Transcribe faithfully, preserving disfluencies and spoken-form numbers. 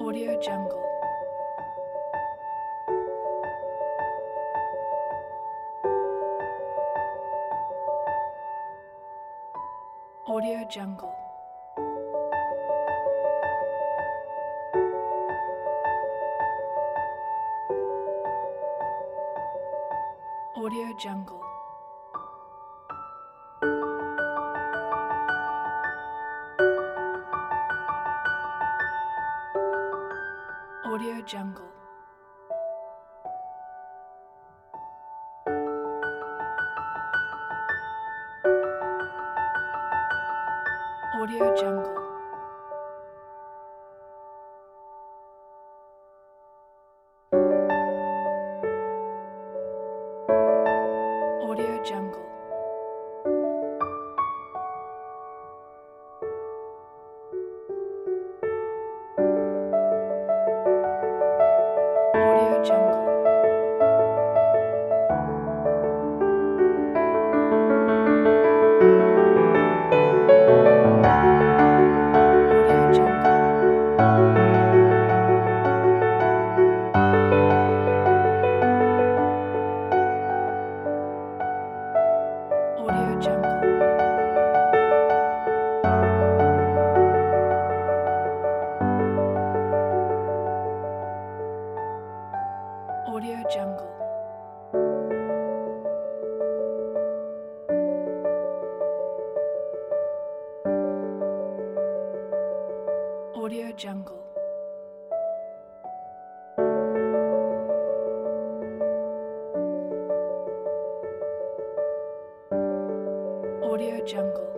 Audio Jungle. Audio Jungle. Audio Jungle. Audio Jungle. Audio Jungle. Audio Jungle. Audio Jungle. Audio Jungle. Audio Jungle. Audio Jungle. Audio Jungle. Audio Jungle.